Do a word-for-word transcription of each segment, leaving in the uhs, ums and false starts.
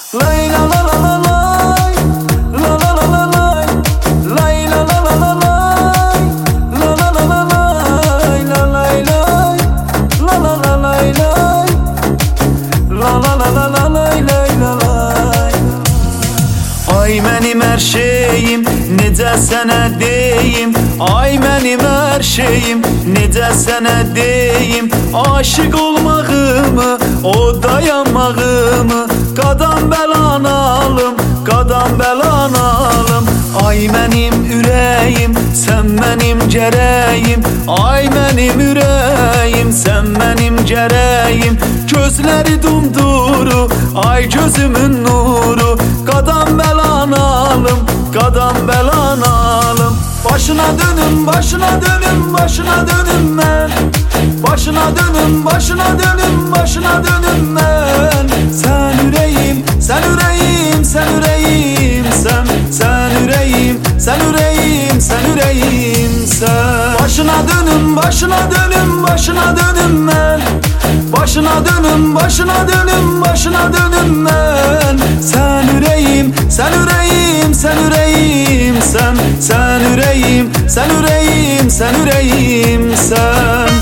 Lay la la la la lay, la la la la lay, lay la la la la lay, la la la la lay, la lay lay, la la la lay lay, la la la la la lay lay la lay. Ay mənim hər şeyim, necə sənə deyim? Ay mənim hər şeyim, necə sənə deyim? Aşık olmağımı, o dayanmağımı, qadam bəlan alım, qadam bəlan alım. Ay mənim ürəyim, sən mənim gərəyim. Ay mənim ürəyim, sən mənim gərəyim. Gözləri dumduru, ay gözümün nuru, qadam bəlan alım, qadam bəlan alım. Başına dönüm, başına dönüm, başına dönüm mən. Başına dönüm, başına dönüm, başına dönüm mən. Sən ürəyim, sən ürəyim, sən ürəyim, sən sən ürəyim, sən ürəyim, sən ürəyim, sən. Başına dönüm, başına dönüm, başına dönüm mən. Başına dönüm, başına dönüm, başına dönüm mən. Sən ürəyim, sən ürəyim, sən ürəyim, sən sən ürəyim, sən ürəyim, sən ürəyim, sən.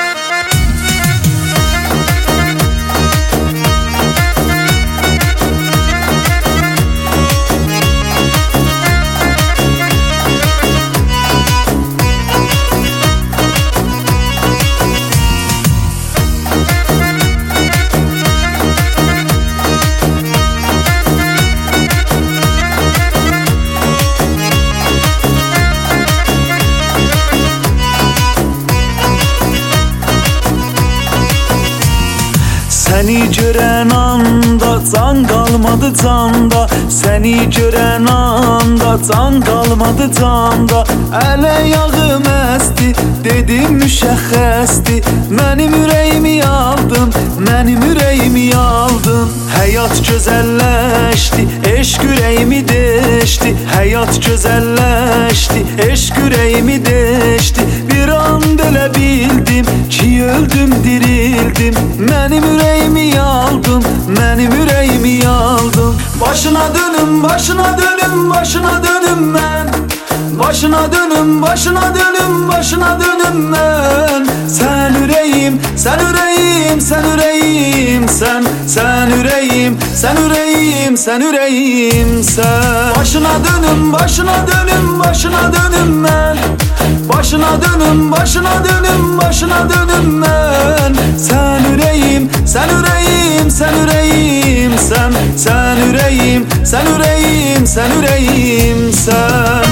Səni görən anda can qalmadı canda. Səni görən anda can qalmadı canda. Əl-ayağım əsdi, dedim müşəxxəsdi. Mənim ürəyimi aldın, mənim ürəyimi aldın. Həyat gözəlləşdi, eşq ürəyimi deşdi. Həyat gözəlləşdi, eşq ürəyimi deşdi. Bir an belə bildim ki öldüm, dirildim. Mənim ürəyimi aldın, mənim ürəyimi aldın. Başına dönüm, başına dönüm, başına dönüm mən. Başına dönüm, başına dönüm, başına dönüm mən. Sən ürəyim, sən ürəyim, sən ürəyim, sən sən ürəyim, sən ürəyim, sən ürəyim, sən. Başına dönüm, başına dönüm, başına dönüm mən. Başına dönüm, başına dönüm, başına dönüm mən. Sən ürəyim, sən ürəyim, sən ürəyim, sən sən ürəyim, sən ürəyim, sən ürəyim, sən.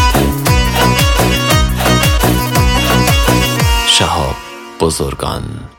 شهاب بزرگان.